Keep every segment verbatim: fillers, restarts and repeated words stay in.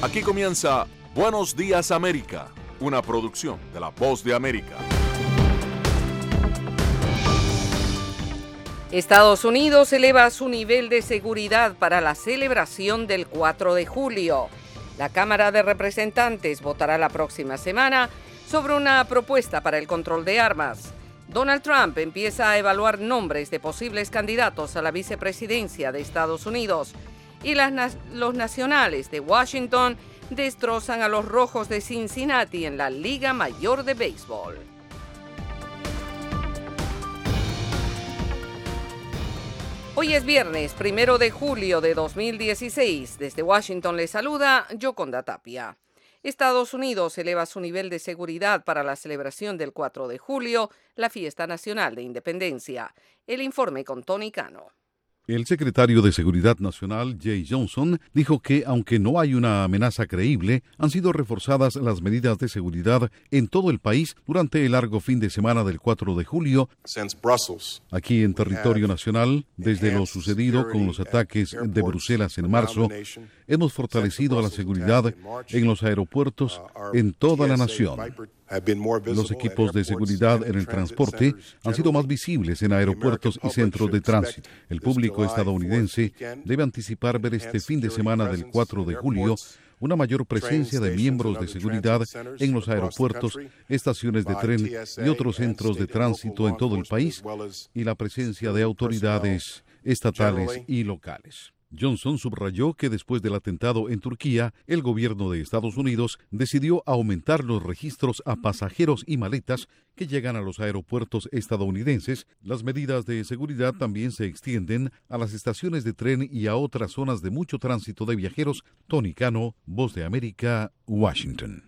Aquí comienza Buenos Días América, una producción de La Voz de América. Estados Unidos eleva su nivel de seguridad para la celebración del cuatro de julio. La Cámara de Representantes votará la próxima semana sobre una propuesta para el control de armas. Donald Trump empieza a evaluar nombres de posibles candidatos a la vicepresidencia de Estados Unidos. Y las, los nacionales de Washington destrozan a los Rojos de Cincinnati en la Liga Mayor de Béisbol. Hoy es viernes, primero de julio de dos mil dieciséis. Desde Washington le saluda Yoconda Tapia. Estados Unidos eleva su nivel de seguridad para la celebración del cuatro de julio, la fiesta nacional de independencia. El informe con Tony Cano. El secretario de Seguridad Nacional, Jay Johnson, dijo que, aunque no hay una amenaza creíble, han sido reforzadas las medidas de seguridad en todo el país durante el largo fin de semana del cuatro de julio. Aquí en territorio nacional, desde lo sucedido con los ataques de Bruselas en marzo, hemos fortalecido la seguridad en los aeropuertos en toda la nación. Los equipos de seguridad en el transporte han sido más visibles en aeropuertos y centros de tránsito. El público estadounidense debe anticipar ver este fin de semana del cuatro de julio una mayor presencia de miembros de seguridad en los aeropuertos, estaciones de tren y otros centros de tránsito en todo el país, y la presencia de autoridades estatales y locales. Johnson subrayó que después del atentado en Turquía, el gobierno de Estados Unidos decidió aumentar los registros a pasajeros y maletas que llegan a los aeropuertos estadounidenses. Las medidas de seguridad también se extienden a las estaciones de tren y a otras zonas de mucho tránsito de viajeros. Tony Cano, Voz de América, Washington.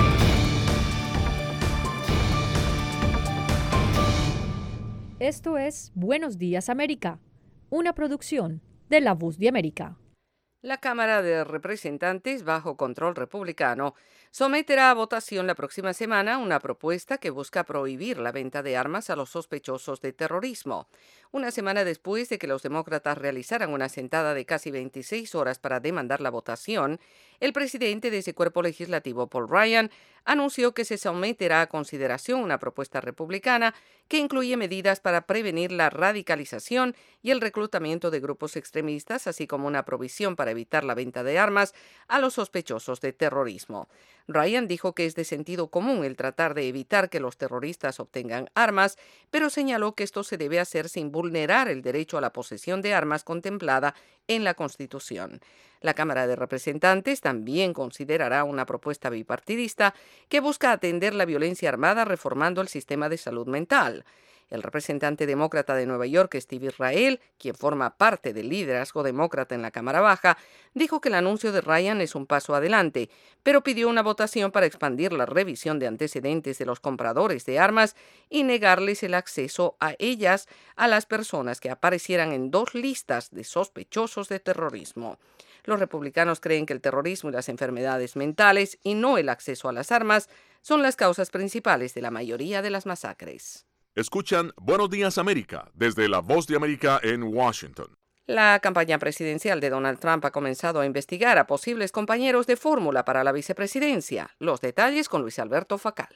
Esto es Buenos Días América, una producción de La Voz de América. La Cámara de Representantes, bajo control republicano, someterá a votación la próxima semana una propuesta que busca prohibir la venta de armas a los sospechosos de terrorismo. Una semana después de que los demócratas realizaran una sentada de casi veintiséis horas para demandar la votación, el presidente de ese cuerpo legislativo, Paul Ryan, anunció que se someterá a consideración una propuesta republicana que incluye medidas para prevenir la radicalización y el reclutamiento de grupos extremistas, así como una provisión para evitar la venta de armas a los sospechosos de terrorismo. Ryan dijo que es de sentido común el tratar de evitar que los terroristas obtengan armas, pero señaló que esto se debe hacer sin vulnerar el derecho a la posesión de armas contemplada en la Constitución. La Cámara de Representantes también considerará una propuesta bipartidista que busca atender la violencia armada reformando el sistema de salud mental. El representante demócrata de Nueva York, Steve Israel, quien forma parte del liderazgo demócrata en la Cámara Baja, dijo que el anuncio de Ryan es un paso adelante, pero pidió una votación para expandir la revisión de antecedentes de los compradores de armas y negarles el acceso a ellas a las personas que aparecieran en dos listas de sospechosos de terrorismo. Los republicanos creen que el terrorismo y las enfermedades mentales, y no el acceso a las armas, son las causas principales de la mayoría de las masacres. Escuchan Buenos Días América desde La Voz de América en Washington. La campaña presidencial de Donald Trump ha comenzado a investigar a posibles compañeros de fórmula para la vicepresidencia. Los detalles con Luis Alberto Facal.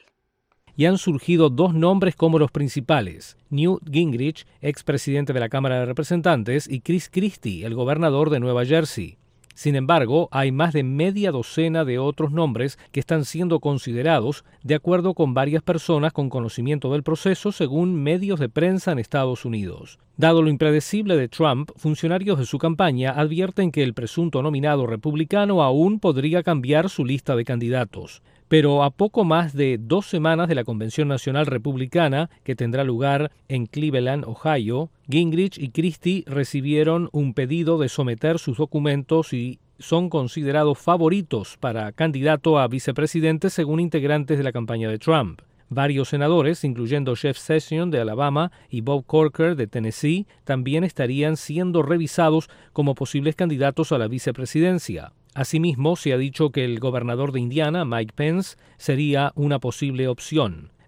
Y han surgido dos nombres como los principales: Newt Gingrich, expresidente de la Cámara de Representantes, y Chris Christie, el gobernador de Nueva Jersey. Sin embargo, hay más de media docena de otros nombres que están siendo considerados, de acuerdo con varias personas con conocimiento del proceso, según medios de prensa en Estados Unidos. Dado lo impredecible de Trump, funcionarios de su campaña advierten que el presunto nominado republicano aún podría cambiar su lista de candidatos. Pero a poco más de dos semanas de la Convención Nacional Republicana, que tendrá lugar en Cleveland, Ohio, Gingrich y Christie recibieron un pedido de someter sus documentos y son considerados favoritos para candidato a vicepresidente según integrantes de la campaña de Trump. Varios senadores, incluyendo Jeff Sessions de Alabama y Bob Corker de Tennessee, también estarían siendo revisados como posibles candidatos a la vicepresidencia. Asimismo, se ha dicho que el gobernador de Indiana, Mike Pence, sería una posible opción.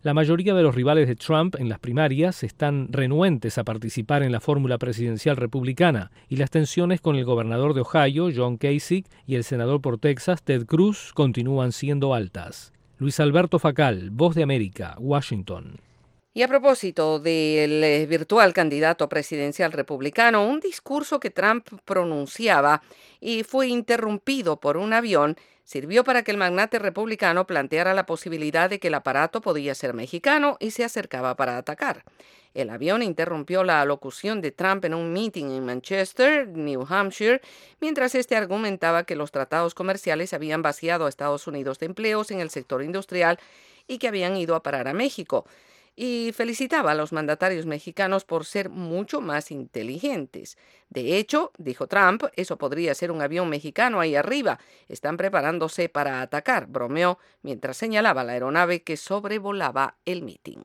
La mayoría de los rivales de Trump en las primarias están renuentes a participar en la fórmula presidencial republicana y las tensiones con el gobernador de Ohio, John Kasich, y el senador por Texas, Ted Cruz, continúan siendo altas. Luis Alberto Facal, Voz de América, Washington. Y a propósito del eh, virtual candidato presidencial republicano, un discurso que Trump pronunciaba y fue interrumpido por un avión sirvió para que el magnate republicano planteara la posibilidad de que el aparato podía ser mexicano y se acercaba para atacar. El avión interrumpió la alocución de Trump en un meeting en Manchester, New Hampshire, mientras este argumentaba que los tratados comerciales habían vaciado a Estados Unidos de empleos en el sector industrial y que habían ido a parar a México. Y felicitaba a los mandatarios mexicanos por ser mucho más inteligentes. De hecho, dijo Trump, eso podría ser un avión mexicano ahí arriba. Están preparándose para atacar, bromeó, mientras señalaba la aeronave que sobrevolaba el mitin.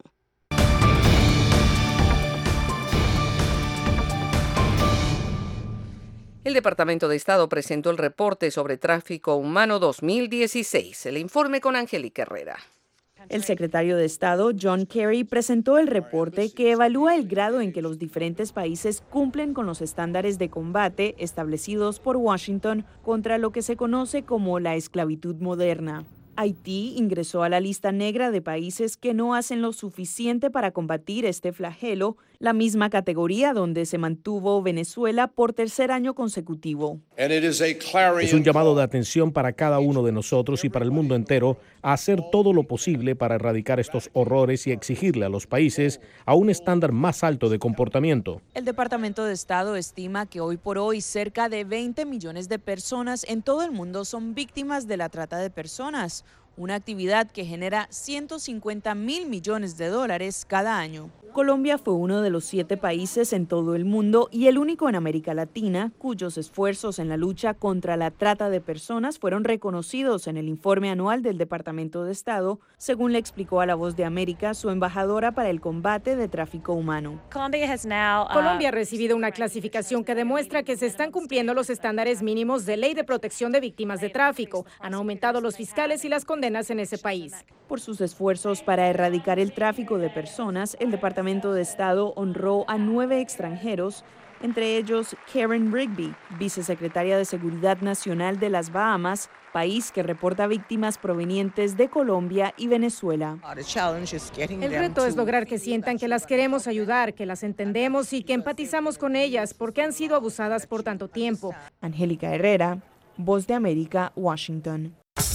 El Departamento de Estado presentó el reporte sobre tráfico humano dos mil dieciséis. El informe con Angélica Herrera. El secretario de Estado, John Kerry, presentó el reporte que evalúa el grado en que los diferentes países cumplen con los estándares de combate establecidos por Washington contra lo que se conoce como la esclavitud moderna. Haití ingresó a la lista negra de países que no hacen lo suficiente para combatir este flagelo, la misma categoría donde se mantuvo Venezuela por tercer año consecutivo. Es un llamado de atención para cada uno de nosotros y para el mundo entero a hacer todo lo posible para erradicar estos horrores y exigirle a los países a un estándar más alto de comportamiento. El Departamento de Estado estima que hoy por hoy cerca de veinte millones de personas en todo el mundo son víctimas de la trata de personas, una actividad que genera ciento cincuenta mil millones de dólares cada año. Colombia fue uno de los siete países en todo el mundo y el único en América Latina cuyos esfuerzos en la lucha contra la trata de personas fueron reconocidos en el informe anual del Departamento de Estado, según le explicó a La Voz de América su embajadora para el combate de tráfico humano. Colombia ha recibido una clasificación que demuestra que se están cumpliendo los estándares mínimos de ley de protección de víctimas de tráfico. Han aumentado los fiscales y las condenas en ese país. Por sus esfuerzos para erradicar el tráfico de personas, el Departamento de Estado honró a nueve extranjeros, entre ellos Karen Rigby, vicesecretaria de Seguridad Nacional de las Bahamas, país que reporta víctimas provenientes de Colombia y Venezuela. El reto es lograr que sientan que las queremos ayudar, que las entendemos y que empatizamos con ellas porque han sido abusadas por tanto tiempo. Angélica Herrera, Voz de América, Washington.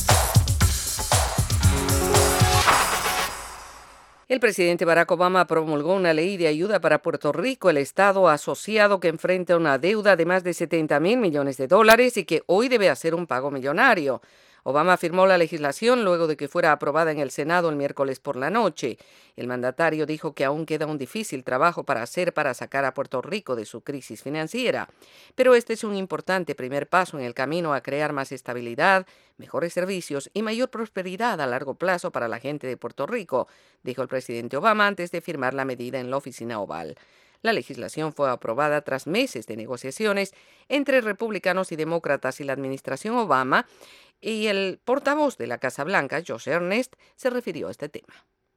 El presidente Barack Obama promulgó una ley de ayuda para Puerto Rico, el estado asociado que enfrenta una deuda de más de setenta mil millones de dólares y que hoy debe hacer un pago millonario. Obama firmó la legislación luego de que fuera aprobada en el Senado el miércoles por la noche. El mandatario dijo que aún queda un difícil trabajo para hacer para sacar a Puerto Rico de su crisis financiera. Pero este es un importante primer paso en el camino a crear más estabilidad, mejores servicios y mayor prosperidad a largo plazo para la gente de Puerto Rico, dijo el presidente Obama antes de firmar la medida en la oficina oval. La legislación fue aprobada tras meses de negociaciones entre republicanos y demócratas y la administración Obama, y el portavoz de la Casa Blanca, Josh Earnest, se refirió a este tema.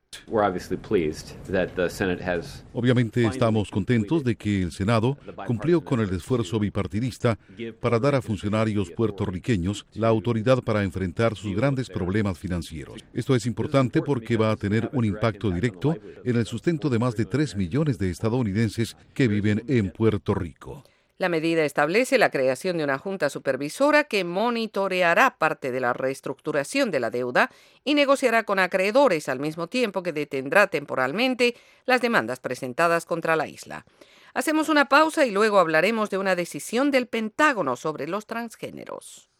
Obviamente estamos contentos de que el Senado cumplió con el esfuerzo bipartidista para dar a funcionarios puertorriqueños la autoridad para enfrentar sus grandes problemas financieros. Esto es importante porque va a tener un impacto directo en el sustento de más de tres millones de estadounidenses que viven en Puerto Rico. La medida establece la creación de una junta supervisora que monitoreará parte de la reestructuración de la deuda y negociará con acreedores al mismo tiempo que detendrá temporalmente las demandas presentadas contra la isla. Hacemos una pausa y luego hablaremos de una decisión del Pentágono sobre los transgéneros.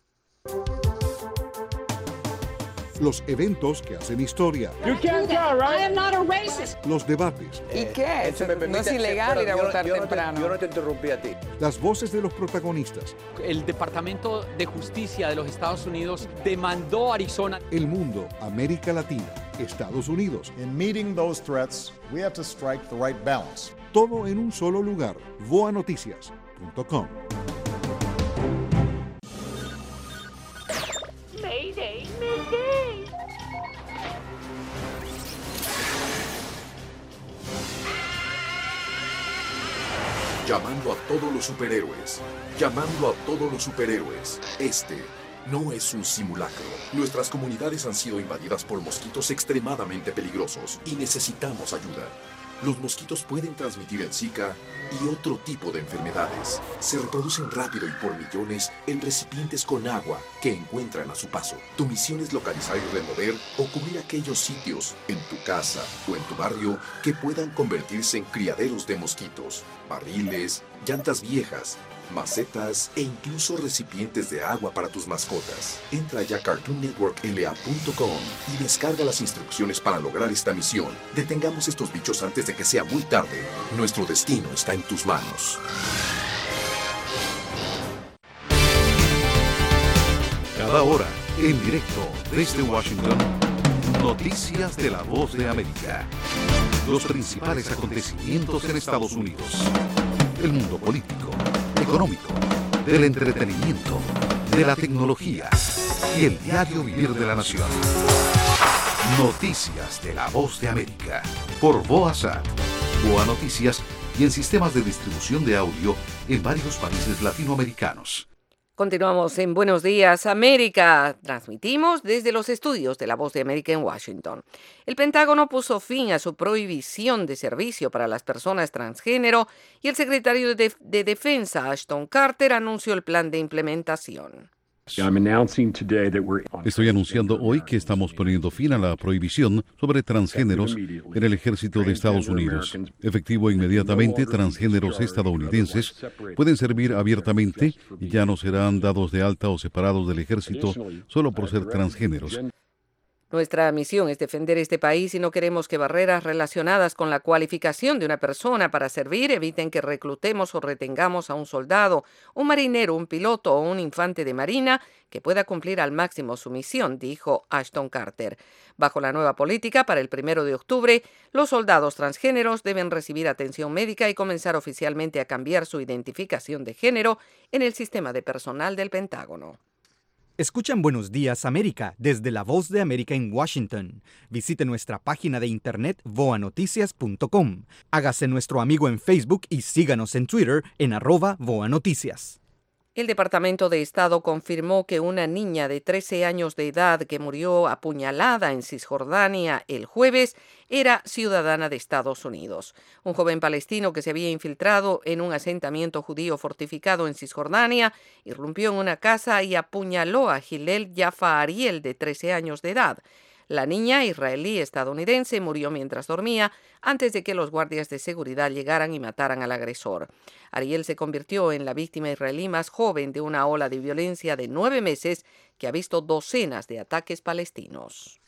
Los eventos que hacen historia. Los debates. ¿Y qué? No es ilegal ir a votar temprano. Yo no te interrumpí a ti. Las voces de los protagonistas. El Departamento de Justicia de los Estados Unidos demandó a Arizona. El mundo, América Latina, Estados Unidos. In meeting those threats, we have to strike the right balance. Todo en un solo lugar. voa noticias punto com. Mayday, mayday. Llamando a todos los superhéroes. Llamando a todos los superhéroes. Este no es un simulacro. Nuestras comunidades han sido invadidas por mosquitos extremadamente peligrosos y necesitamos ayuda. Los mosquitos pueden transmitir el Zika y otro tipo de enfermedades. Se reproducen rápido y por millones en recipientes con agua que encuentran a su paso. Tu misión es localizar y remover o cubrir aquellos sitios en tu casa o en tu barrio que puedan convertirse en criaderos de mosquitos, barriles, llantas viejas, macetas e incluso recipientes de agua para tus mascotas. Entra ya a cartoon network l a punto com y descarga las instrucciones para lograr esta misión. Detengamos estos bichos antes de que sea muy tarde. Nuestro destino está en tus manos. Cada hora, en directo desde Washington, noticias de la Voz de América. Los principales acontecimientos en Estados Unidos. El mundo político, económico, del entretenimiento, de la tecnología y el diario vivir de la nación. Noticias de la Voz de América por Voasat, Boa Noticias y en sistemas de distribución de audio en varios países latinoamericanos. Continuamos en Buenos Días América. Transmitimos desde los estudios de La Voz de América en Washington. El Pentágono puso fin a su prohibición de servicio para las personas transgénero y el secretario de, de Defensa, Ashton Carter, anunció el plan de implementación. Estoy anunciando hoy que estamos poniendo fin a la prohibición sobre transgéneros en el ejército de Estados Unidos. Efectivo inmediatamente, transgéneros estadounidenses pueden servir abiertamente y ya no serán dados de alta o separados del ejército solo por ser transgéneros. Nuestra misión es defender este país y no queremos que barreras relacionadas con la cualificación de una persona para servir eviten que reclutemos o retengamos a un soldado, un marinero, un piloto o un infante de marina que pueda cumplir al máximo su misión, dijo Ashton Carter. Bajo la nueva política, para el primero de octubre, los soldados transgéneros deben recibir atención médica y comenzar oficialmente a cambiar su identificación de género en el sistema de personal del Pentágono. Escuchan Buenos Días América desde La Voz de América en Washington. Visite nuestra página de internet voa noticias punto com. Hágase nuestro amigo en Facebook y síganos en Twitter en arroba voa noticias. El Departamento de Estado confirmó que una niña de trece años de edad que murió apuñalada en Cisjordania el jueves era ciudadana de Estados Unidos. Un joven palestino que se había infiltrado en un asentamiento judío fortificado en Cisjordania irrumpió en una casa y apuñaló a Hillel Jaffa Ariel, de trece años de edad. La niña israelí-estadounidense murió mientras dormía antes de que los guardias de seguridad llegaran y mataran al agresor. Ariel se convirtió en la víctima israelí más joven de una ola de violencia de nueve meses que ha visto docenas de ataques palestinos.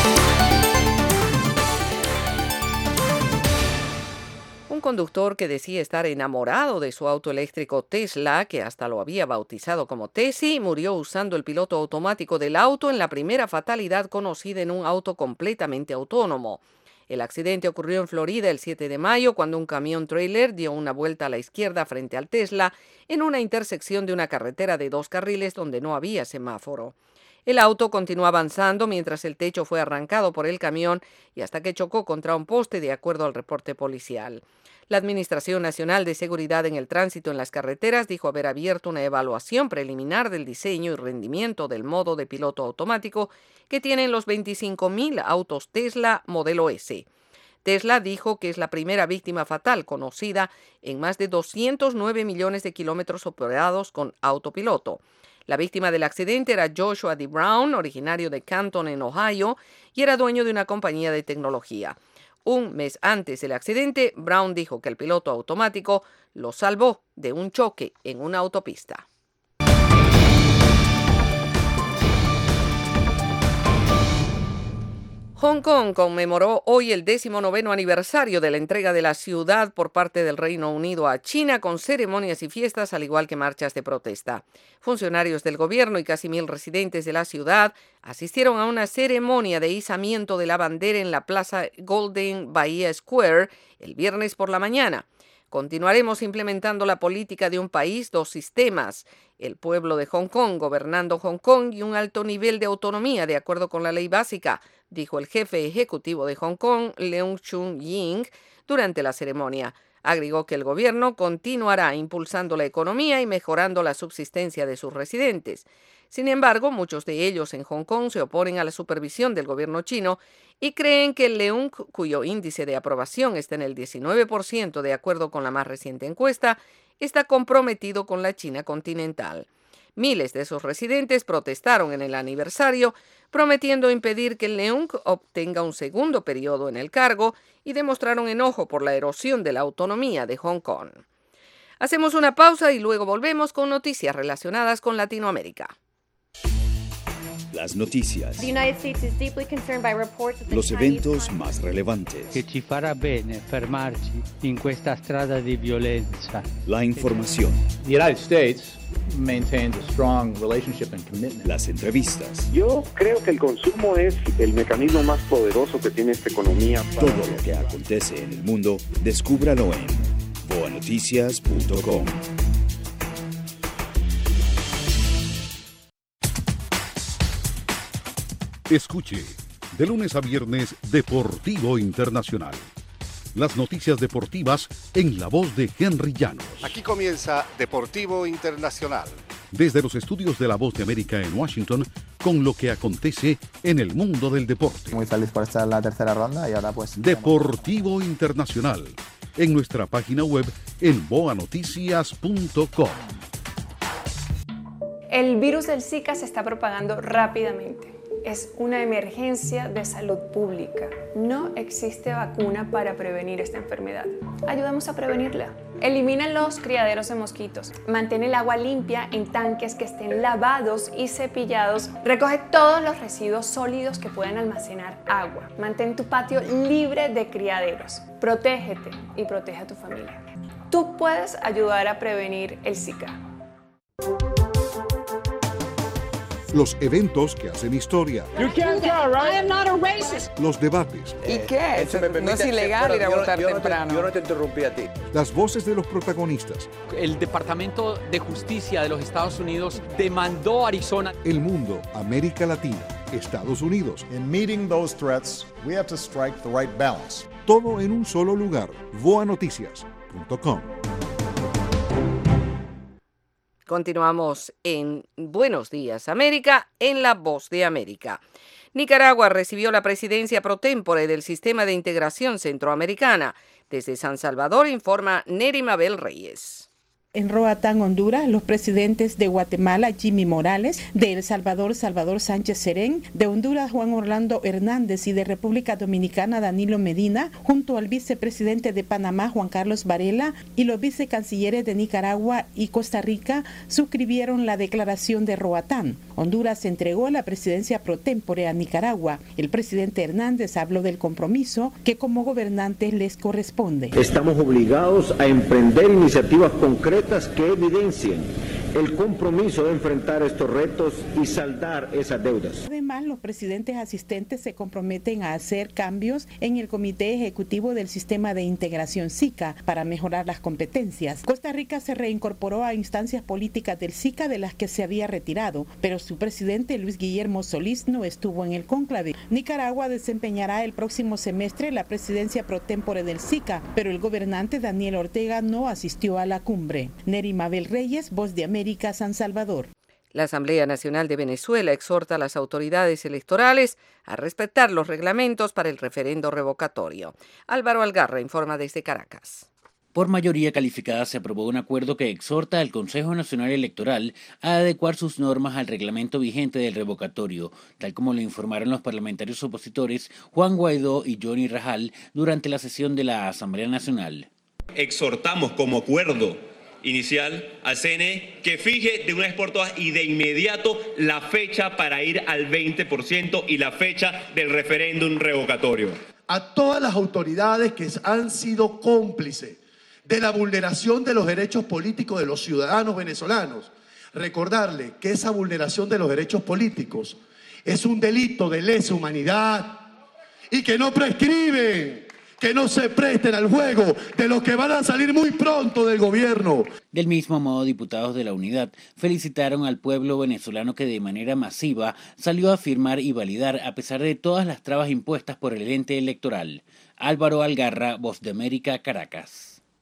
Un conductor que decía estar enamorado de su auto eléctrico Tesla, que hasta lo había bautizado como Tessie, murió usando el piloto automático del auto en la primera fatalidad conocida en un auto completamente autónomo. El accidente ocurrió en Florida el siete de mayo, cuando un camión trailer dio una vuelta a la izquierda frente al Tesla en una intersección de una carretera de dos carriles donde no había semáforo. El auto continuó avanzando mientras el techo fue arrancado por el camión y hasta que chocó contra un poste, de acuerdo al reporte policial. La Administración Nacional de Seguridad en el Tránsito en las Carreteras dijo haber abierto una evaluación preliminar del diseño y rendimiento del modo de piloto automático que tienen los veinticinco mil autos Tesla modelo S. Tesla dijo que es la primera víctima fatal conocida en más de doscientos nueve millones de kilómetros operados con autopiloto. La víctima del accidente era Joshua D. Brown, originario de Canton, en Ohio, y era dueño de una compañía de tecnología. Un mes antes del accidente, Brown dijo que el piloto automático lo salvó de un choque en una autopista. Hong Kong conmemoró hoy el décimo noveno aniversario de la entrega de la ciudad por parte del Reino Unido a China, con ceremonias y fiestas, al igual que marchas de protesta. Funcionarios del gobierno y casi mil residentes de la ciudad asistieron a una ceremonia de izamiento de la bandera en la plaza Golden Bahía Square el viernes por la mañana. Continuaremos implementando la política de un país, dos sistemas, el pueblo de Hong Kong gobernando Hong Kong y un alto nivel de autonomía de acuerdo con la ley básica, dijo el jefe ejecutivo de Hong Kong, Leung Chun-ying, durante la ceremonia. Agregó que el gobierno continuará impulsando la economía y mejorando la subsistencia de sus residentes. Sin embargo, muchos de ellos en Hong Kong se oponen a la supervisión del gobierno chino y creen que el Leung, cuyo índice de aprobación está en el diecinueve por ciento de acuerdo con la más reciente encuesta, está comprometido con la China continental. Miles de esos residentes protestaron en el aniversario, prometiendo impedir que el Leung obtenga un segundo periodo en el cargo y demostraron enojo por la erosión de la autonomía de Hong Kong. Hacemos una pausa y luego volvemos con noticias relacionadas con Latinoamérica. Las noticias. Los eventos más relevantes. Che ci farà bene fermarci in questa strada di violenza. La información. The United States maintains a strong relationship and commitment. Las entrevistas. Yo creo que el consumo es el mecanismo más poderoso que tiene esta economía. Para... Todo lo que acontece en el mundo, descúbralo en boa noticias punto com. Escuche, de lunes a viernes, Deportivo Internacional. Las noticias deportivas en la voz de Henry Llanos. Aquí comienza Deportivo Internacional. Desde los estudios de La Voz de América en Washington, con lo que acontece en el mundo del deporte. Muy feliz por estar en la tercera ronda y ahora pues... Deportivo Internacional, en nuestra página web en boa noticias punto com. El virus del Zika se está propagando rápidamente. Es una emergencia de salud pública. No existe vacuna para prevenir esta enfermedad. Ayudemos a prevenirla. Elimina los criaderos de mosquitos. Mantén el agua limpia en tanques que estén lavados y cepillados. Recoge todos los residuos sólidos que puedan almacenar agua. Mantén tu patio libre de criaderos. Protégete y protege a tu familia. Tú puedes ayudar a prevenir el Zika. Los eventos que hacen historia. You can't go, right? I am not a racist. Los debates. ¿Y qué? Eso me no es ilegal pero, ir a yo, votar yo temprano. No te, yo no te interrumpí a ti. Las voces de los protagonistas. El Departamento de Justicia de los Estados Unidos demandó a Arizona. El mundo, América Latina, Estados Unidos. In meeting those threats, we have to strike the right balance. Todo en un solo lugar. boa noticias punto com. Continuamos en Buenos Días América, en La Voz de América. Nicaragua recibió la presidencia pro tempore del Sistema de Integración Centroamericana. Desde San Salvador informa Neri Mabel Reyes. En Roatán, Honduras, los presidentes de Guatemala, Jimmy Morales, de El Salvador, Salvador Sánchez Serén, de Honduras, Juan Orlando Hernández y de República Dominicana, Danilo Medina, junto al vicepresidente de Panamá, Juan Carlos Varela, y los vicecancilleres de Nicaragua y Costa Rica, suscribieron la declaración de Roatán. Honduras entregó la presidencia pro tempore a Nicaragua. El presidente Hernández habló del compromiso que como gobernantes les corresponde. Estamos obligados a emprender iniciativas concretas que evidencien el compromiso de enfrentar estos retos y saldar esas deudas. Además, los presidentes asistentes se comprometen a hacer cambios en el Comité Ejecutivo del Sistema de Integración SICA para mejorar las competencias. Costa Rica se reincorporó a instancias políticas del SICA de las que se había retirado, pero su presidente Luis Guillermo Solís no estuvo en el cónclave. Nicaragua desempeñará el próximo semestre la presidencia pro tempore del SICA, pero el gobernante Daniel Ortega no asistió a la cumbre. Neri Mabel Reyes, Voz de América, San Salvador. La Asamblea Nacional de Venezuela exhorta a las autoridades electorales a respetar los reglamentos para el referendo revocatorio. Álvaro Algarra informa desde Caracas. Por mayoría calificada se aprobó un acuerdo que exhorta al Consejo Nacional Electoral a adecuar sus normas al reglamento vigente del revocatorio, tal como lo informaron los parlamentarios opositores Juan Guaidó y Johnny Rajal durante la sesión de la Asamblea Nacional. Exhortamos como acuerdo inicial al C N E que fije de una vez por todas y de inmediato la fecha para ir al veinte por ciento y la fecha del referéndum revocatorio. A todas las autoridades que han sido cómplices de la vulneración de los derechos políticos de los ciudadanos venezolanos, recordarle que esa vulneración de los derechos políticos es un delito de lesa humanidad y que no prescriben. Que no se presten al juego de los que van a salir muy pronto del gobierno. Del mismo modo, diputados de la Unidad felicitaron al pueblo venezolano que de manera masiva salió a firmar y validar a pesar de todas las trabas impuestas por el ente electoral. Álvaro Algarra, Voz de América, Caracas.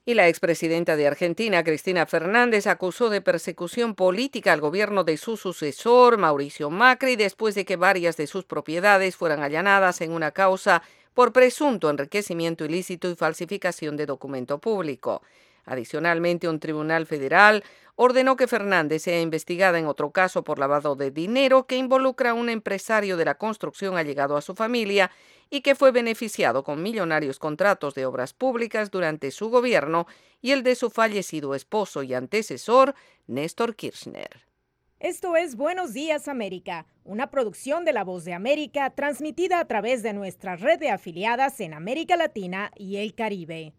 Y la expresidenta de Argentina, Cristina Fernández, acusó de persecución política al gobierno de su sucesor, Mauricio Macri, después de que varias de sus propiedades fueran allanadas en una causa por presunto enriquecimiento ilícito y falsificación de documento público. Adicionalmente, un tribunal federal ordenó que Fernández sea investigada en otro caso por lavado de dinero que involucra a un empresario de la construcción allegado a su familia y que fue beneficiado con millonarios contratos de obras públicas durante su gobierno y el de su fallecido esposo y antecesor, Néstor Kirchner. Esto es Buenos Días América, una producción de La Voz de América transmitida a través de nuestra red de afiliadas en América Latina y el Caribe.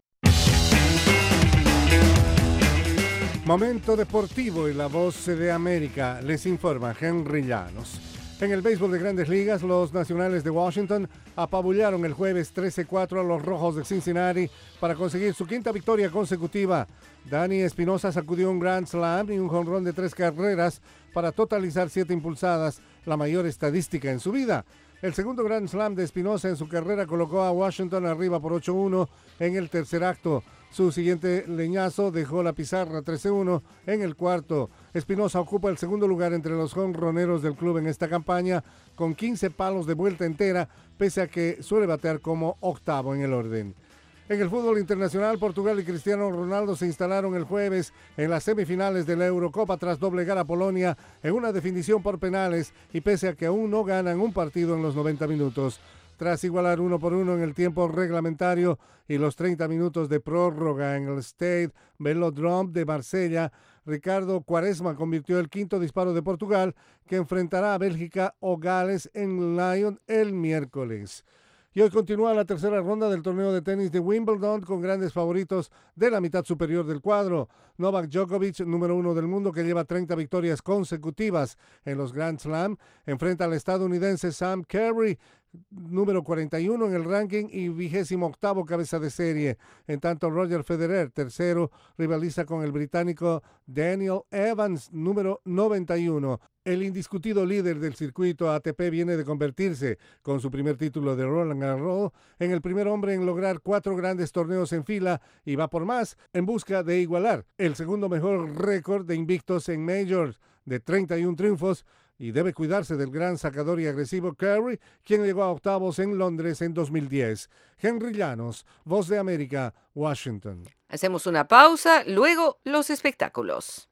Momento deportivo y La Voz de América, les informa Henry Llanos. En el béisbol de Grandes Ligas, los Nacionales de Washington apabullaron el jueves trece cuatro a los Rojos de Cincinnati para conseguir su quinta victoria consecutiva. Dani Espinosa sacudió un Grand Slam y un jonrón de tres carreras para totalizar siete impulsadas, la mayor estadística en su vida. El segundo Grand Slam de Espinosa en su carrera colocó a Washington arriba por ocho uno en el tercer acto. Su siguiente leñazo dejó la pizarra trece uno en el cuarto. Espinosa ocupa el segundo lugar entre los jonroneros del club en esta campaña, con quince palos de vuelta entera, pese a que suele batear como octavo en el orden. En el fútbol internacional, Portugal y Cristiano Ronaldo se instalaron el jueves en las semifinales de la Eurocopa tras doblegar a Polonia en una definición por penales y pese a que aún no ganan un partido en los noventa minutos. Tras igualar uno por uno en el tiempo reglamentario y los treinta minutos de prórroga en el Stade Velodrome de Marsella, Ricardo Quaresma convirtió el quinto disparo de Portugal, que enfrentará a Bélgica o Gales en Lyon el miércoles. Y hoy continúa la tercera ronda del torneo de tenis de Wimbledon con grandes favoritos de la mitad superior del cuadro. Novak Djokovic, número uno del mundo que lleva treinta victorias consecutivas en los Grand Slam, enfrenta al estadounidense Sam Querrey, número cuarenta y uno en el ranking y vigésimo octavo cabeza de serie. En tanto, Roger Federer, tercero, rivaliza con el británico Daniel Evans, número noventa y uno. El indiscutido líder del circuito A T P viene de convertirse, con su primer título de Roland Garros, en el primer hombre en lograr cuatro grandes torneos en fila y va por más en busca de igualar el segundo mejor récord de invictos en Majors de treinta y uno triunfos, y debe cuidarse del gran sacador y agresivo Curry, quien llegó a octavos en Londres en dos mil diez. Henry Llanos, Voz de América, Washington. Hacemos una pausa, luego los espectáculos.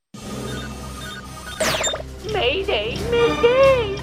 Mayday, Mayday.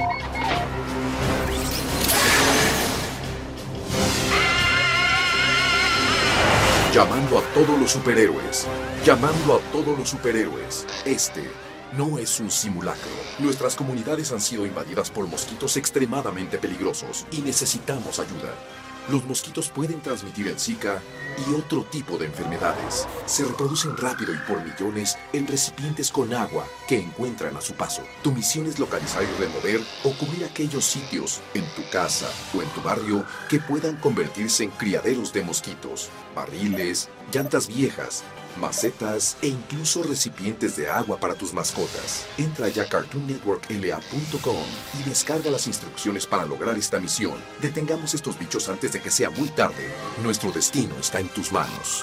Llamando a todos los superhéroes. Llamando a todos los superhéroes. Este no es un simulacro. Nuestras comunidades han sido invadidas por mosquitos extremadamente peligrosos y necesitamos ayuda. Los mosquitos pueden transmitir el Zika y otro tipo de enfermedades. Se reproducen rápido y por millones en recipientes con agua que encuentran a su paso. Tu misión es localizar y remover o cubrir aquellos sitios en tu casa o en tu barrio que puedan convertirse en criaderos de mosquitos, barriles, llantas viejas, macetas e incluso recipientes de agua para tus mascotas. Entra ya a cartoon network l a punto com y descarga las instrucciones para lograr esta misión. Detengamos estos bichos antes de que sea muy tarde. Nuestro destino está en tus manos.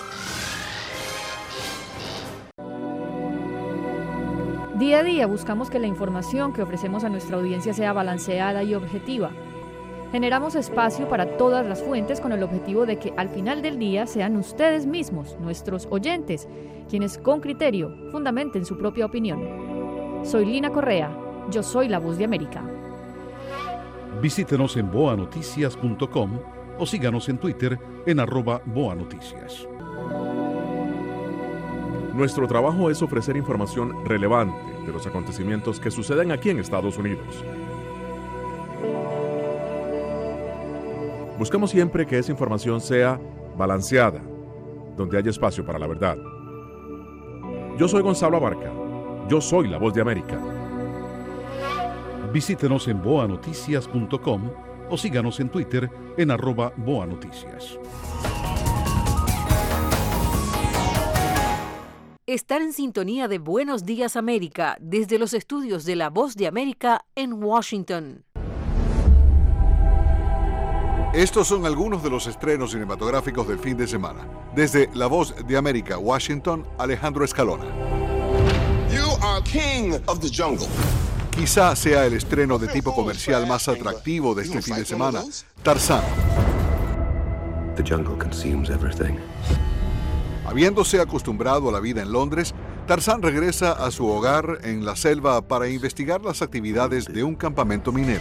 Día a día buscamos que la información que ofrecemos a nuestra audiencia sea balanceada y objetiva. Generamos espacio para todas las fuentes con el objetivo de que al final del día sean ustedes mismos, nuestros oyentes, quienes con criterio fundamenten su propia opinión. Soy Lina Correa, yo soy la Voz de América. Visítenos en boa noticias punto com o síganos en Twitter en arroba boanoticias. Nuestro trabajo es ofrecer información relevante de los acontecimientos que suceden aquí en Estados Unidos. Buscamos siempre que esa información sea balanceada, donde haya espacio para la verdad. Yo soy Gonzalo Abarca. Yo soy la Voz de América. Visítenos en boa noticias punto com o síganos en Twitter en arroba boanoticias. Están en sintonía de Buenos Días América desde los estudios de La Voz de América en Washington. Estos son algunos de los estrenos cinematográficos del fin de semana. Desde La Voz de América, Washington, Alejandro Escalona. You are king of the jungle. Quizá sea el estreno de tipo comercial más atractivo de este fin de semana, Tarzán. The jungle consumes everything. Habiéndose acostumbrado a la vida en Londres, Tarzán regresa a su hogar en la selva para investigar las actividades de un campamento minero.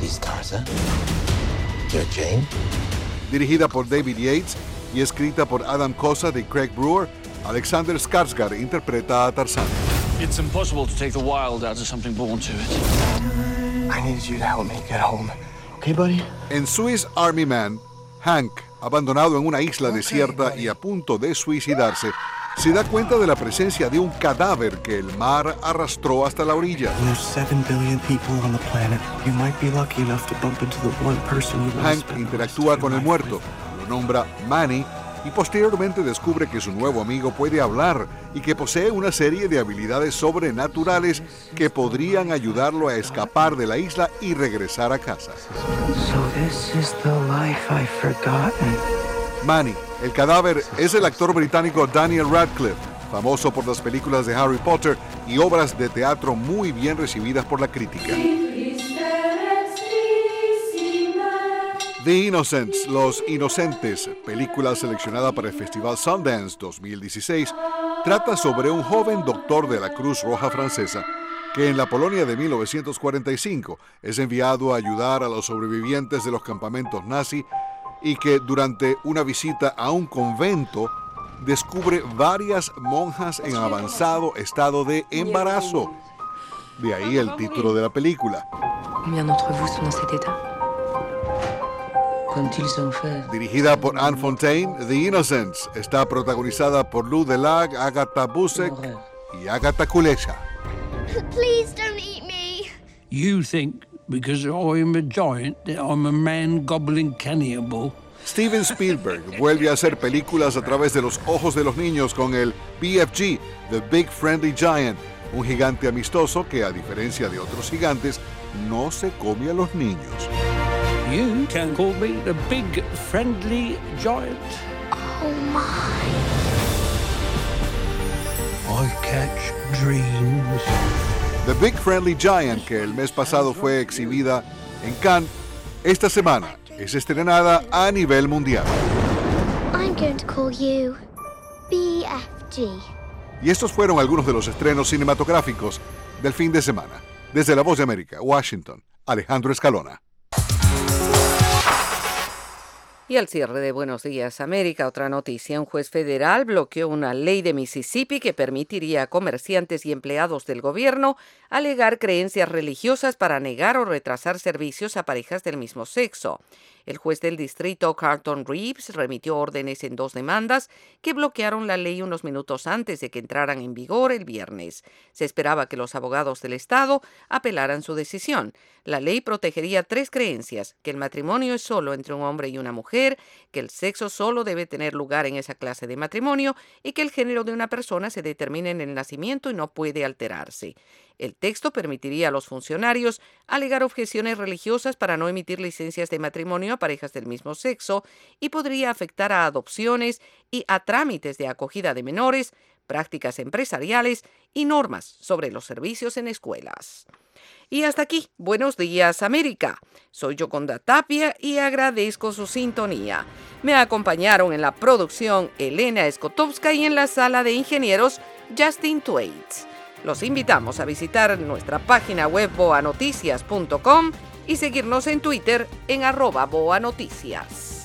Dirigida por David Yates y escrita por Adam Cosa y Craig Brewer, Alexander Skarsgård interpreta a Tarzán. It's impossible to take the wild out of something born to it. I need you to help me get home. Okay, buddy? En Swiss Army Man, Hank, abandonado en una isla desierta y a punto de suicidarse, se da cuenta de la presencia de un cadáver que el mar arrastró hasta la orilla. Hank interactúa con el muerto, lo nombra Manny y posteriormente descubre que su nuevo amigo puede hablar y que posee una serie de habilidades sobrenaturales que podrían ayudarlo a escapar de la isla y regresar a casa. So this is the life I've forgotten. Manny, el cadáver, es el actor británico Daniel Radcliffe, famoso por las películas de Harry Potter y obras de teatro muy bien recibidas por la crítica. The Innocents, Los Inocentes, película seleccionada para el Festival Sundance dos mil dieciséis, trata sobre un joven doctor de la Cruz Roja Francesa que en la Polonia de mil novecientos cuarenta y cinco es enviado a ayudar a los sobrevivientes de los campamentos nazi y que durante una visita a un convento descubre varias monjas en avanzado estado de embarazo. De ahí el título de la película. Dirigida por Anne Fontaine, The Innocents está protagonizada por Lou Delag, Agatha Busek y Agatha Kulesha. Please don't eat me. You think because I'm a giant that I'm a man-gobbling cannibal. Steven Spielberg vuelve a hacer películas a través de los ojos de los niños con el B F G, The Big Friendly Giant, un gigante amistoso que, a diferencia de otros gigantes, no se come a los niños. You can call me the Big Friendly Giant. Oh my. I catch dreams. The Big Friendly Giant, que el mes pasado fue exhibida en Cannes, esta semana es estrenada a nivel mundial. I'm going to call you B F G. Y estos fueron algunos de los estrenos cinematográficos del fin de semana. Desde La Voz de América, Washington, Alejandro Escalona. Y al cierre de Buenos Días América, otra noticia. Un juez federal bloqueó una ley de Mississippi que permitiría a comerciantes y empleados del gobierno alegar creencias religiosas para negar o retrasar servicios a parejas del mismo sexo. El juez del distrito Carlton Reeves remitió órdenes en dos demandas que bloquearon la ley unos minutos antes de que entraran en vigor el viernes. Se esperaba que los abogados del estado apelaran su decisión. La ley protegería tres creencias: que el matrimonio es solo entre un hombre y una mujer, que el sexo solo debe tener lugar en esa clase de matrimonio y que el género de una persona se determina en el nacimiento y no puede alterarse. El texto permitiría a los funcionarios alegar objeciones religiosas para no emitir licencias de matrimonio a parejas del mismo sexo y podría afectar a adopciones y a trámites de acogida de menores, prácticas empresariales y normas sobre los servicios en escuelas. Y hasta aquí, Buenos Días América. Soy Yoconda Tapia y agradezco su sintonía. Me acompañaron en la producción Elena Skotowska y en la sala de ingenieros Justin Twaits. Los invitamos a visitar nuestra página web boa noticias punto com y seguirnos en Twitter en arroba boanoticias.